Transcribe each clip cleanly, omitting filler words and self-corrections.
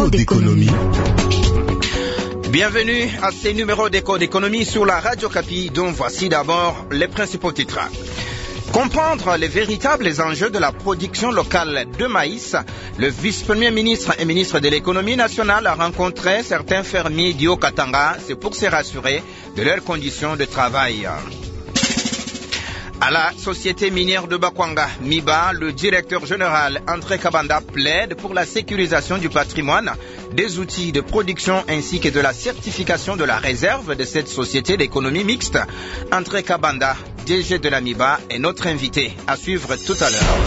Écho d'économie. Bienvenue à ces numéros d'Écho d'économie sur la Radio Kapi, dont voici d'abord les principaux titres. Comprendre les véritables enjeux de la production locale de maïs, le vice-premier ministre et ministre de l'économie nationale a rencontré certains fermiers du Haut-Katanga, c'est pour se rassurer de leurs conditions de travail. À la société minière de Bakwanga, MIBA, le directeur général André Kabanda plaide pour la sécurisation du patrimoine, des outils de production ainsi que de la certification de la réserve de cette société d'économie mixte. André Kabanda, DG de la MIBA, est notre invité à suivre tout à l'heure.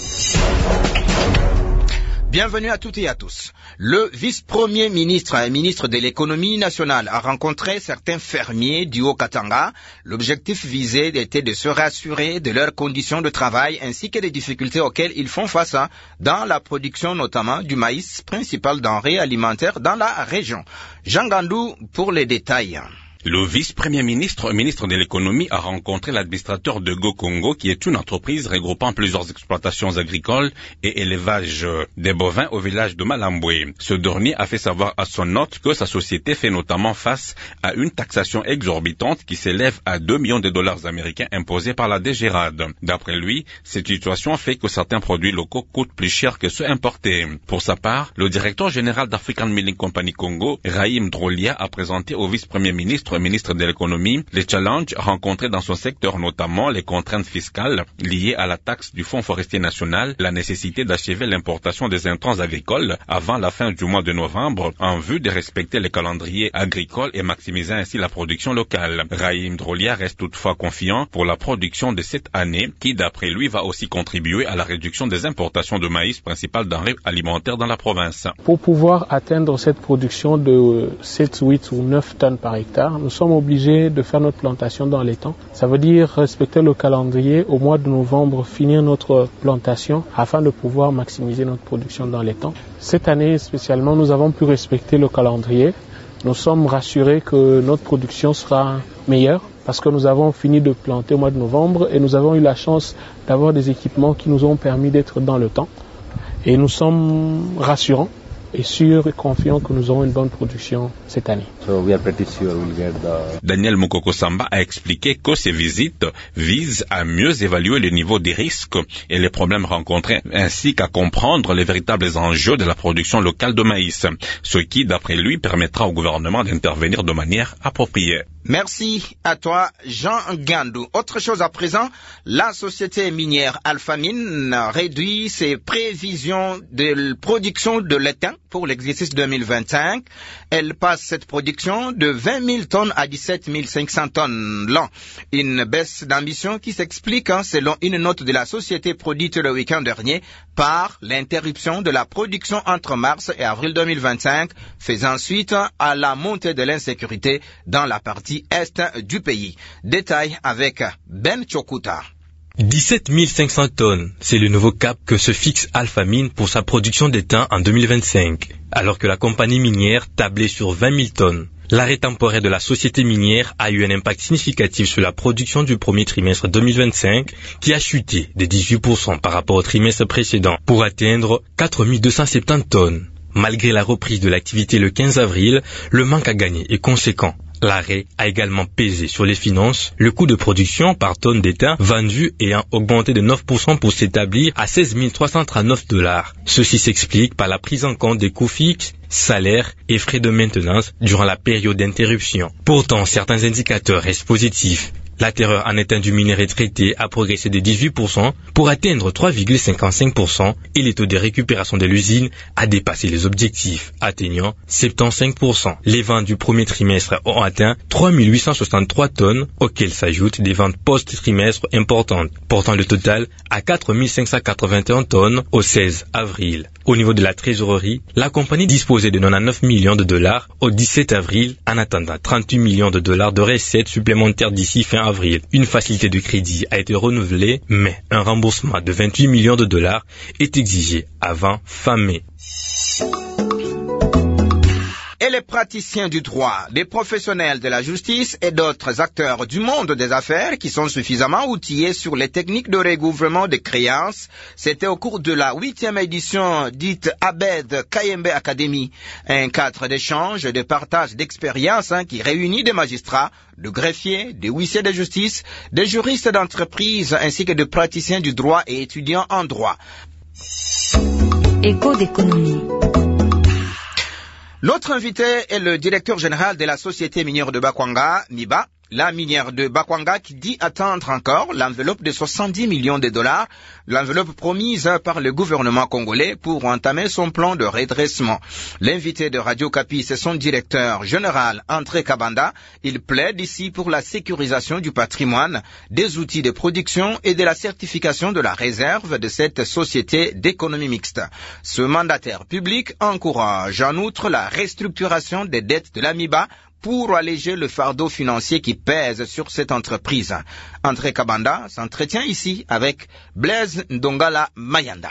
Bienvenue à toutes et à tous. Le vice-premier ministre et ministre de l'économie nationale a rencontré certains fermiers du Haut-Katanga. L'objectif visé était de se rassurer de leurs conditions de travail ainsi que des difficultés auxquelles ils font face dans la production notamment du maïs, principal denrée alimentaire dans la région. Jean Gandou pour les détails. Le vice-premier ministre, ministre de l'économie, a rencontré l'administrateur de GoCongo, qui est une entreprise regroupant plusieurs exploitations agricoles et élevage des bovins au village de Malamboué. Ce dernier a fait savoir à son hôte que sa société fait notamment face à une taxation exorbitante qui s'élève à 2 millions de dollars américains imposés par la DGRAD. D'après lui, cette situation fait que certains produits locaux coûtent plus cher que ceux importés. Pour sa part, le directeur général d'African Milling Company Congo, Rahim Drolia, a présenté au vice-premier ministre de l'économie, les challenges rencontrés dans son secteur, notamment les contraintes fiscales liées à la taxe du Fonds forestier national, la nécessité d'achever l'importation des intrants agricoles avant la fin du mois de novembre en vue de respecter les calendriers agricoles et maximiser ainsi la production locale. Rahim Drolia reste toutefois confiant pour la production de cette année qui, d'après lui, va aussi contribuer à la réduction des importations de maïs, principal denrée alimentaire dans la province. Pour pouvoir atteindre cette production de 7, 8 ou 9 tonnes par hectare, nous sommes obligés de faire notre plantation dans les temps. Ça veut dire respecter le calendrier, au mois de novembre, finir notre plantation afin de pouvoir maximiser notre production dans les temps. Cette année spécialement, nous avons pu respecter le calendrier. Nous sommes rassurés que notre production sera meilleure parce que nous avons fini de planter au mois de novembre et nous avons eu la chance d'avoir des équipements qui nous ont permis d'être dans le temps. Et nous sommes rassurants et sûrs et confiants que nous aurons une bonne production cette année. Daniel Mukoko Samba a expliqué que ces visites visent à mieux évaluer le niveau des risques et les problèmes rencontrés, ainsi qu'à comprendre les véritables enjeux de la production locale de maïs, ce qui, d'après lui, permettra au gouvernement d'intervenir de manière appropriée. Merci à toi, Jean Gandou. Autre chose à présent, la société minière Alphamine réduit ses prévisions de production de l'étain pour l'exercice 2025. Elle passe cette production de 20 000 tonnes à 17 500 tonnes l'an. Une baisse d'ambition qui s'explique, selon une note de la société produite le week-end dernier, par l'interruption de la production entre mars et avril 2025, faisant suite à la montée de l'insécurité dans la partie est du pays. Détail avec Ben Chokuta. 17 500 tonnes, c'est le nouveau cap que se fixe Alphamine pour sa production d'étain en 2025, alors que la compagnie minière tablait sur 20 000 tonnes. L'arrêt temporaire de la société minière a eu un impact significatif sur la production du premier trimestre 2025, qui a chuté de 18% par rapport au trimestre précédent, pour atteindre 4 270 tonnes. Malgré la reprise de l'activité le 15 avril, le manque à gagner est conséquent. L'arrêt a également pesé sur les finances, le coût de production par tonne d'étain vendu ayant augmenté de 9% pour s'établir à 16 339 $. Ceci s'explique par la prise en compte des coûts fixes, salaires et frais de maintenance durant la période d'interruption. Pourtant, certains indicateurs restent positifs. La teneur en étain du minerai traité a progressé de 18% pour atteindre 3,55% et le taux de récupération de l'usine a dépassé les objectifs, atteignant 75%. Les ventes du premier trimestre ont atteint 3 863 tonnes, auxquelles s'ajoutent des ventes post-trimestre importantes, portant le total à 4 581 tonnes au 16 avril. Au niveau de la trésorerie, la compagnie disposait de 99 millions de dollars au 17 avril, en attendant 38 millions de dollars de recettes supplémentaires d'ici fin avril. Une facilité de crédit a été renouvelée, mais un remboursement de 28 millions de dollars est exigé avant fin mai. et les praticiens du droit, des professionnels de la justice et d'autres acteurs du monde des affaires qui sont suffisamment outillés sur les techniques de recouvrement des créances. C'était au cours de la 8e édition dite Abed Kayembe Academy, un cadre d'échange et de partage d'expériences qui réunit des magistrats, de greffiers, des huissiers de justice, des juristes d'entreprise ainsi que des praticiens du droit et étudiants en droit. Écho d'économie. Notre invité est le directeur général de la Société minière de Bakwanga, MIBA, la minière de Bakwanga qui dit attendre encore l'enveloppe de 70 millions de dollars, l'enveloppe promise par le gouvernement congolais pour entamer son plan de redressement. L'invité de Radio Kapi, c'est son directeur général, André Kabanda. Il plaide ici pour la sécurisation du patrimoine, des outils de production et de la certification de la réserve de cette société d'économie mixte. Ce mandataire public encourage en outre la restructuration des dettes de la MIBA pour alléger le fardeau financier qui pèse sur cette entreprise. André Kabanda s'entretient ici avec Blaise Ndongala Mayanda.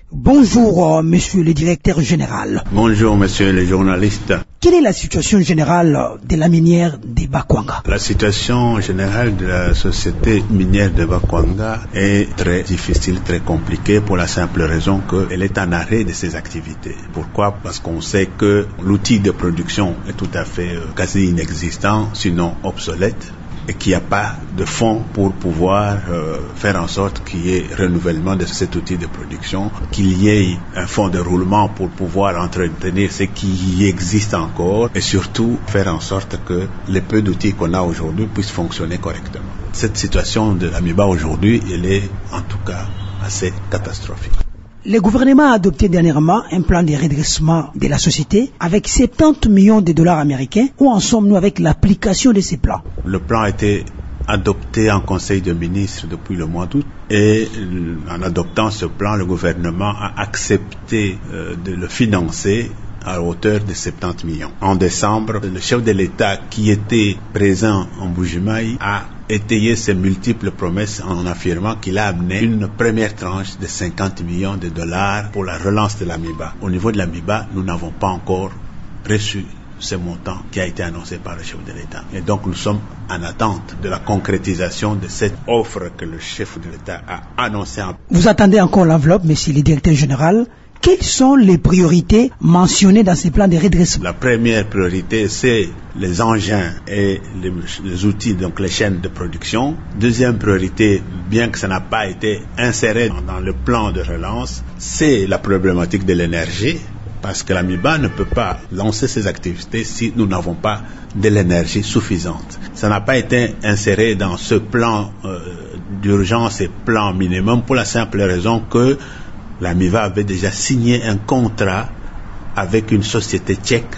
Bonjour, monsieur le directeur général. Bonjour, monsieur le journaliste. Quelle est la situation générale de la minière de Bakwanga? La situation générale de la société minière de Bakwanga est très difficile, très compliquée pour la simple raison qu'elle est en arrêt de ses activités. Pourquoi? Parce qu'on sait que l'outil de production est tout à fait quasi inexistant, sinon obsolète, et qu'il n'y a pas de fonds pour pouvoir faire en sorte qu'il y ait renouvellement de cet outil de production, qu'il y ait un fonds de roulement pour pouvoir entretenir ce qui existe encore et surtout faire en sorte que les peu d'outils qu'on a aujourd'hui puissent fonctionner correctement. Cette situation de la MIBA aujourd'hui, elle est en tout cas assez catastrophique. Le gouvernement a adopté dernièrement un plan de redressement de la société avec 70 millions de dollars américains. Où en sommes-nous avec l'application de ces plans? Le plan a été adopté en Conseil de ministres depuis le mois d'août et en adoptant ce plan, le gouvernement a accepté de le financer à hauteur de 70 millions. En décembre, le chef de l'État qui était présent en Mbuji-Mayi a étayé ses multiples promesses en affirmant qu'il a amené une première tranche de 50 millions de dollars pour la relance de la MIBA. Au niveau de la MIBA, nous n'avons pas encore reçu ce montant qui a été annoncé par le chef de l'État. Et donc nous sommes en attente de la concrétisation de cette offre que le chef de l'État a annoncée. Vous attendez encore l'enveloppe, monsieur le directeur général. Quelles sont les priorités mentionnées dans ces plans de redressement? La première priorité, c'est les engins et les outils, donc les chaînes de production. Deuxième priorité, bien que ça n'a pas été inséré dans le plan de relance, c'est la problématique de l'énergie, parce que la MIBA ne peut pas lancer ses activités si nous n'avons pas de l'énergie suffisante. Ça n'a pas été inséré dans ce plan d'urgence et plan minimum pour la simple raison que la MIBA avait déjà signé un contrat avec une société tchèque,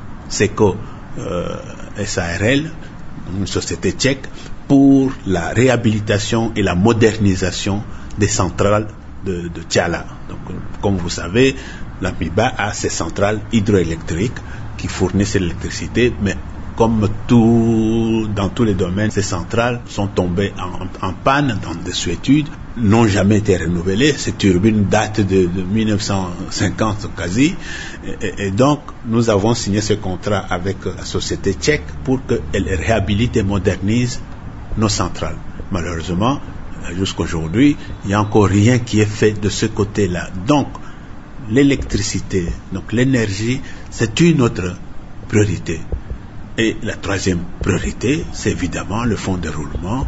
SECO SARL, une société tchèque, pour la réhabilitation et la modernisation des centrales de Tchala. Donc, comme vous savez, la MIBA a ses centrales hydroélectriques qui fournissent l'électricité, mais comme dans tous les domaines, ces centrales sont tombées en panne, dans des désuétude, n'ont jamais été renouvelées. Ces turbines datent de 1950 quasi. Et donc, nous avons signé ce contrat avec la société tchèque pour qu'elle réhabilite et modernise nos centrales. Malheureusement, jusqu'aujourd'hui, il n'y a encore rien qui est fait de ce côté-là. Donc, l'électricité, donc l'énergie, c'est une autre priorité. Et la troisième priorité, c'est évidemment le fonds de roulement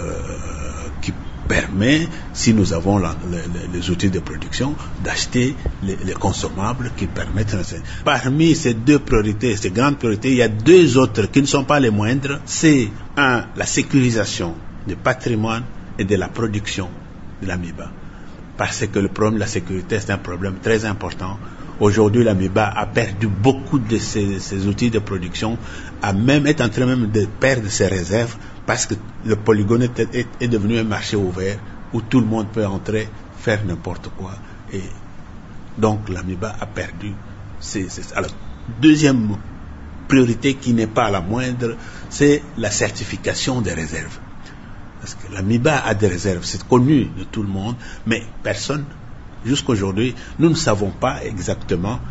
qui permet, si nous avons les outils de production, d'acheter les consommables qui permettent... Parmi ces deux priorités, ces grandes priorités, il y a deux autres qui ne sont pas les moindres. C'est la sécurisation du patrimoine et de la production de la MIBA. Parce que le problème de la sécurité, c'est un problème très important. Aujourd'hui, la MIBA a perdu beaucoup de ses outils de production, est en train même de perdre ses réserves parce que le polygone est devenu un marché ouvert où tout le monde peut entrer, faire n'importe quoi. Et donc, la MIBA a perdu. Alors, deuxième priorité qui n'est pas la moindre, c'est la certification des réserves. Parce que la MIBA a des réserves, c'est connu de tout le monde, mais personne, jusqu'aujourd'hui, nous ne savons pas exactement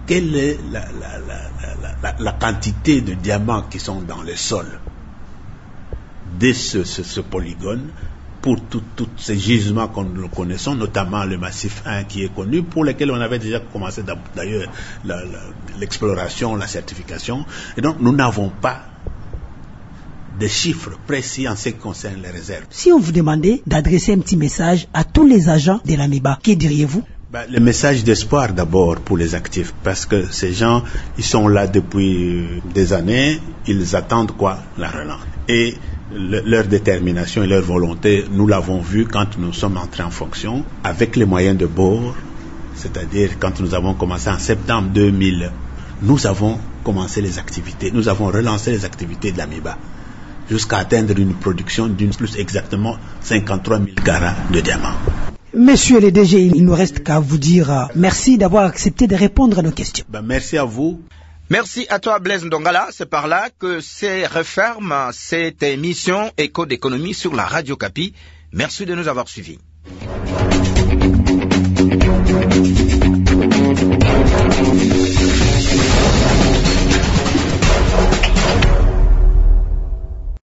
quelle est la quantité de diamants qui sont dans le sol de ce polygone pour tous ces gisements que nous connaissons, notamment le massif 1 qui est connu, pour lequel on avait déjà commencé d'ailleurs l'exploration, la certification. Et donc nous n'avons pas de chiffres précis en ce qui concerne les réserves. Si on vous demandait d'adresser un petit message à tous les agents de l'AMIBA, que diriez-vous? Le message d'espoir d'abord pour les actifs, parce que ces gens, ils sont là depuis des années, ils attendent quoi? La relance. Et leur détermination et leur volonté, nous l'avons vu quand nous sommes entrés en fonction, avec les moyens de bord, c'est-à-dire quand nous avons commencé en septembre 2000, nous avons commencé les activités, nous avons relancé les activités de l'AMIBA, jusqu'à atteindre une production d'une plus exactement 53 000 carats de diamants. Monsieur le DG, il ne nous reste qu'à vous dire merci d'avoir accepté de répondre à nos questions. Merci à vous. Merci à toi Blaise Ndongala. C'est par là que se referme cette émission Écho d'économie sur la Radio Kapi. Merci de nous avoir suivis.